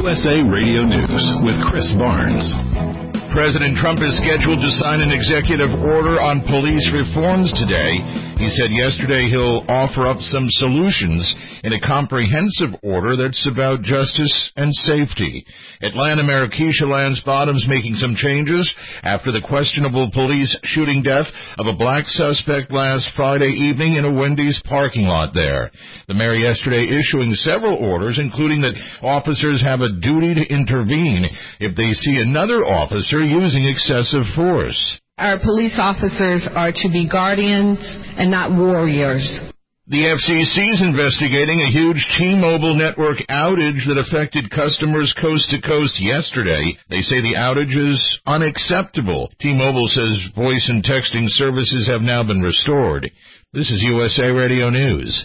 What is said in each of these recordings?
USA Radio News with Chris Barnes. President Trump is scheduled to sign an executive order on police reforms today. He said yesterday he'll offer up some solutions in a comprehensive order that's about justice and safety. Atlanta Mayor Keisha Lance Bottoms making some changes after the questionable police shooting death of a black suspect last Friday evening in a Wendy's parking lot there. The mayor yesterday issuing several orders, including that officers have a duty to intervene if they see another officer using excessive force. Our police officers are to be guardians and not warriors. The FCC is investigating a huge T-Mobile network outage that affected customers coast to coast yesterday. They say the outage is unacceptable. T-Mobile says voice and texting services have now been restored. This is USA Radio News.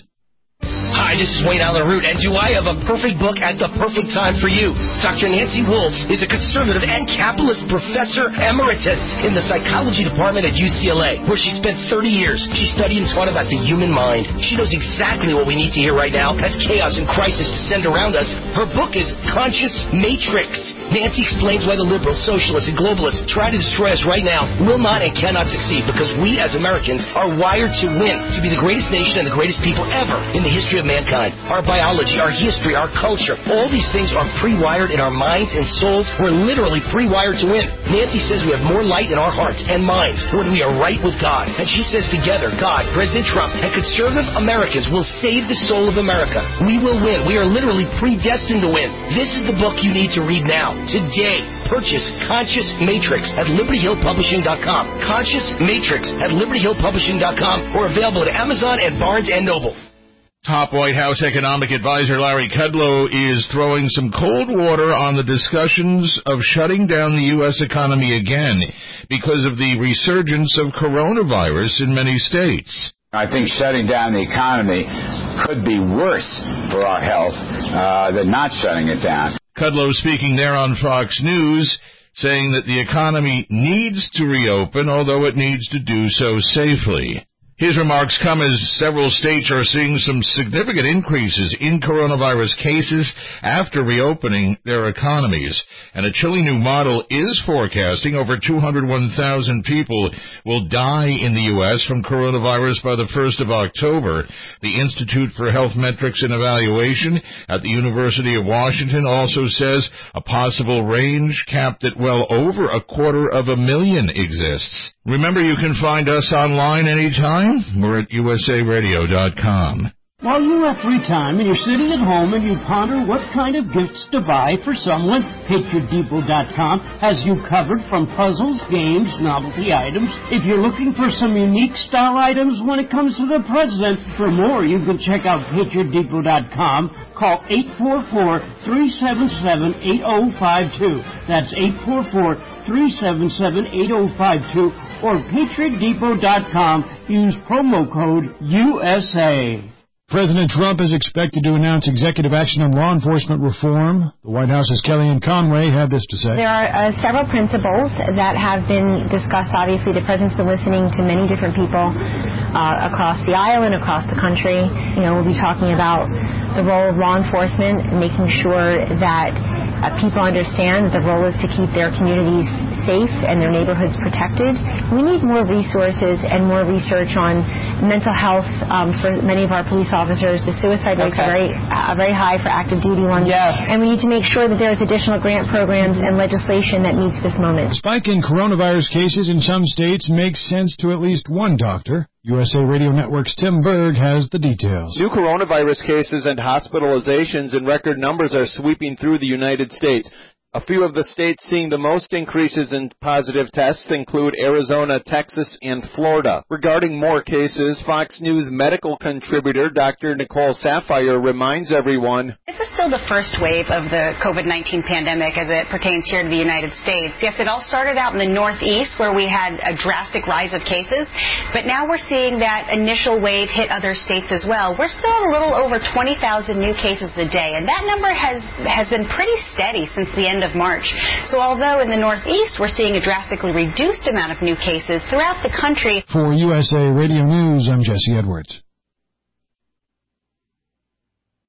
Hi, this is Wayne Allen Root, and do I have a perfect book at the perfect time for you? Dr. Nancy Wolfe is a conservative and capitalist professor emeritus in the psychology department at UCLA, where she spent 30 years. She studied and taught about the human mind. She knows exactly what we need to hear right now as chaos and crisis descend around us. Her book is Conscious Matrix. Nancy explains why the liberals, socialists, and globalists try to destroy us right now will not and cannot succeed, because we as Americans are wired to win, to be the greatest nation and the greatest people ever in the history of mankind. Our biology, our history, our culture, all these things are pre-wired in our minds and souls. We're literally pre-wired to win. Nancy says we have more light in our hearts and minds when we are right with God. And she says together, God, President Trump, and conservative Americans will save the soul of America. We will win. We are literally predestined to win. This is the book you need to read now. Today, purchase Conscious Matrix at LibertyHillPublishing.com. Conscious Matrix at LibertyHillPublishing.com, or available at Amazon and Barnes & Noble. Top White House economic advisor Larry Kudlow is throwing some cold water on the discussions of shutting down the U.S. economy again because of the resurgence of coronavirus in many states. I think shutting down the economy could be worse for our health than not shutting it down. Kudlow speaking there on Fox News, saying that the economy needs to reopen, although it needs to do so safely. His remarks come as several states are seeing some significant increases in coronavirus cases after reopening their economies. And a chilly new model is forecasting over 201,000 people will die in the U.S. from coronavirus by the 1st of October. The Institute for Health Metrics and Evaluation at the University of Washington also says a possible range capped at well over 250,000 exists. Remember, you can find us online anytime. We're at usaradio.com. While you have free time and you're sitting at home and you ponder what kind of gifts to buy for someone, PatriotDepot.com has you covered from puzzles, games, novelty items. If you're looking for some unique style items when it comes to the president, for more you can check out PatriotDepot.com. Call 844-377-8052. That's 844-377-8052. Or PatriotDepot.com. Use promo code USA. President Trump is expected to announce executive action on law enforcement reform. The White House's Kellyanne Conway had this to say. There are several principles that have been discussed. Obviously, the president's been listening to many different people across the aisle and across the country. We'll be talking about the role of law enforcement, making sure that people understand that the role is to keep their communities safe and their neighborhoods protected. We need more resources and more research on mental health for many of our police officers. The suicide rates are very high for active duty ones. Yes. And we need to make sure that there's additional grant programs and legislation that meets this moment. Spike in coronavirus cases in some states makes sense to at least one doctor. USA Radio Network's Tim Berg has the details. New coronavirus cases and hospitalizations in record numbers are sweeping through the United States. A few of the states seeing the most increases in positive tests include Arizona, Texas, and Florida. Regarding more cases, Fox News medical contributor Dr. Nicole Saphier reminds everyone, this is still the first wave of the COVID-19 pandemic as it pertains here to the United States. Yes, it all started out in the Northeast where we had a drastic rise of cases, but now we're seeing that initial wave hit other states as well. We're still at a little over 20,000 new cases a day, and that number has been pretty steady since the end of March. So although in the Northeast we're seeing a drastically reduced amount of new cases throughout the country. For USA Radio News, I'm Jesse Edwards.